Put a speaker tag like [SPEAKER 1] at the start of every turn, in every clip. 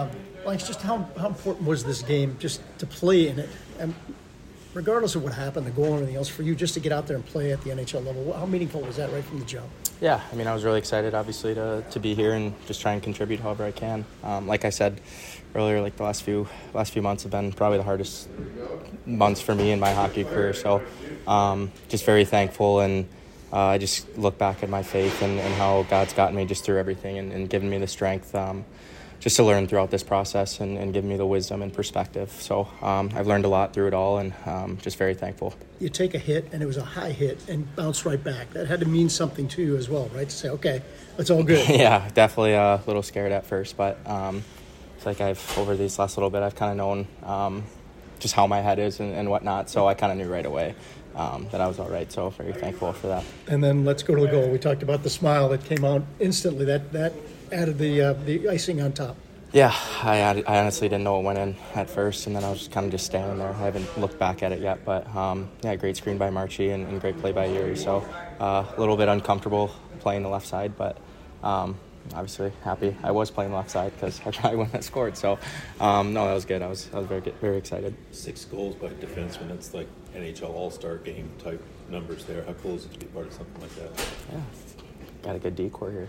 [SPEAKER 1] Lance, just how important was this game just to play in it? And regardless of what happened, the goal and everything else, for you just to get out there and play at the NHL level, how meaningful was that right from the jump?
[SPEAKER 2] Yeah, I mean, I was really excited, obviously, to be here and just try and contribute however I can. Like I said earlier, like the last few months have been probably the hardest months for me in my hockey career. So just very thankful, and I just look back at my faith and how God's gotten me just through everything and given me the strength just to learn throughout this process and give me the wisdom and perspective. So I've learned a lot through it all, and just very thankful.
[SPEAKER 1] You take a hit, and it was a high hit, and bounce right back. That had to mean something to you as well, right? To say, okay, it's all good.
[SPEAKER 2] Yeah, definitely a little scared at first, but it's like over these last little bit, I've kind of known just how my head is and whatnot, so I kind of knew right away that I was all right, so very thankful for that.
[SPEAKER 1] And then let's go to the goal. We talked about the smile that came out instantly. That added the icing on top.
[SPEAKER 2] Yeah, I honestly didn't know it went in at first, and then I was kind of just standing there. I haven't looked back at it yet, but yeah, great screen by Marchie and great play by Yuri. So a little bit uncomfortable playing the left side, but obviously happy I was playing left side because I probably wouldn't have scored. So no, that was good. I was very excited.
[SPEAKER 3] 6 goals by a defenseman. That's like NHL All-Star game type numbers there. How cool is it to be part of something like that?
[SPEAKER 2] Yeah, got a good decor here.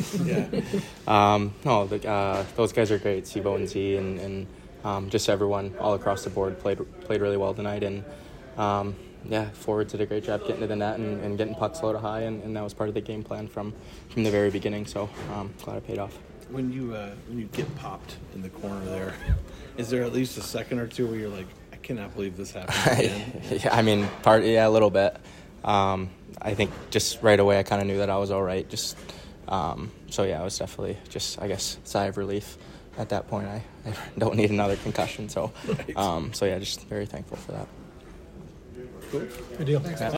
[SPEAKER 3] Yeah.
[SPEAKER 2] No, those guys are great. Sibo and Z and just everyone all across the board played really well tonight, and yeah, forwards did a great job getting to the net and getting pucks low to high, and that was part of the game plan from the very beginning. So glad it paid off.
[SPEAKER 4] When you get popped in the corner there, is there at least a second or two where you're like, I cannot believe this happened again?
[SPEAKER 2] Yeah, I mean, a little bit. I think just right away I kind of knew that I was all right. Just so yeah, it was definitely just, I guess, sigh of relief at that point. I don't need another concussion, so right. So yeah, just very thankful for that.
[SPEAKER 1] Cool. Good deal. Thanks.